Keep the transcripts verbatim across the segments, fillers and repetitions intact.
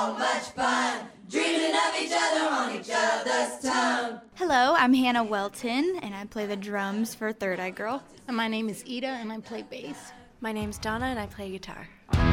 so much fun, dreaming of each other on each other's tongue. Hello, I'm Hannah Welton, and I play the drums for Third Eye Girl. And my name is Ida, and I play bass. My name's Donna, and I play guitar.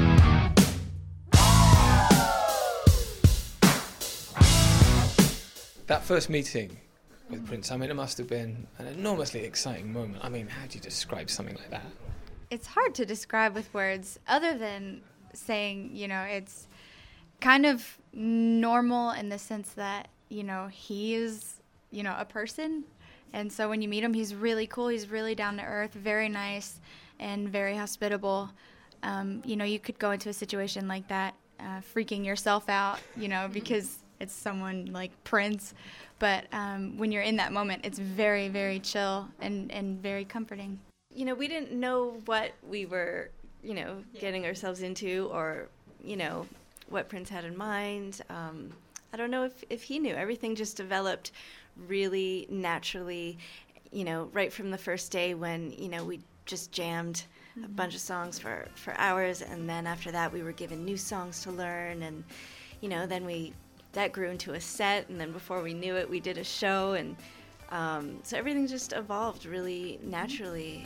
That first meeting with Prince, I mean, it must have been an enormously exciting moment. I mean, how do you describe something like that? It's hard to describe with words other than saying, you know, it's kind of normal in the sense that, you know, he is, you know, a person. And so when you meet him, he's really cool. He's really down to earth, very nice, and very hospitable. Um, you know, you could go into a situation like that, uh, freaking yourself out, you know, because it's someone like Prince. But um, when you're in that moment, it's very, very chill and, and very comforting. You know, we didn't know what we were, you know, Yeah. getting ourselves into, or, you know, what Prince had in mind. Um, I don't know if, if he knew. Everything just developed really naturally, you know, right from the first day when, you know, we just jammed mm-hmm. a bunch of songs for, for hours, and then after that we were given new songs to learn, and, you know, then we, that grew into a set, and then before we knew it, we did a show, and um, so everything just evolved really naturally.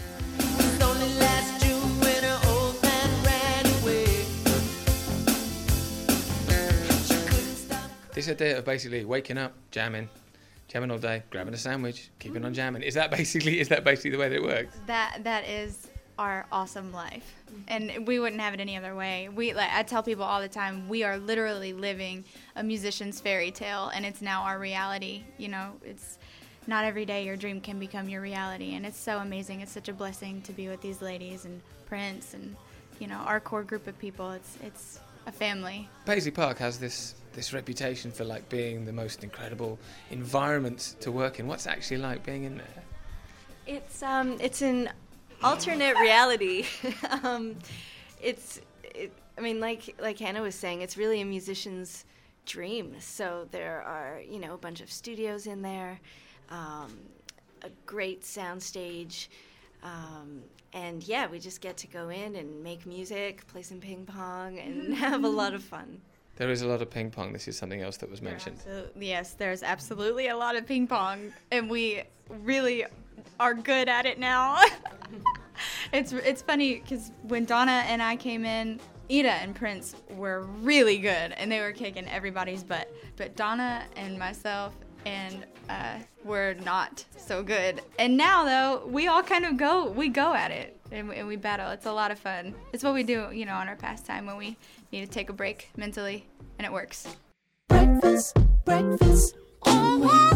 This idea of basically waking up, jamming, jamming all day, grabbing a sandwich, keeping on jamming, is that basically is that basically the way that it works? That that is our awesome life, and we wouldn't have it any other way. We, like, I tell people all the time, we are literally living a musician's fairy tale, and it's now our reality. You know, it's not every day your dream can become your reality, and it's so amazing. It's such a blessing to be with these ladies and Prince, and, you know, our core group of people. It's it's a family. Paisley Park has this this reputation for like being the most incredible environment to work in. What's it actually like being in there? It's um, it's an alternate reality. um, it's, it, I mean, like like Hannah was saying, it's really a musician's dream. So there are, you know, a bunch of studios in there, um, a great sound stage, um, and yeah, we just get to go in and make music, play some ping pong, and have a lot of fun. There is a lot of ping pong. This is something else that was mentioned. So, yes, there's absolutely a lot of ping pong, and we really are good at it now. it's it's funny because when Donna and I came in, Ida and Prince were really good, and they were kicking everybody's butt. But Donna and myself and uh, were not so good. And now, though, we all kind of go, we go at it, and we, and we battle. It's a lot of fun. It's what we do, you know, on our pastime when we need to take a break mentally, and it works. Breakfast, breakfast, oh,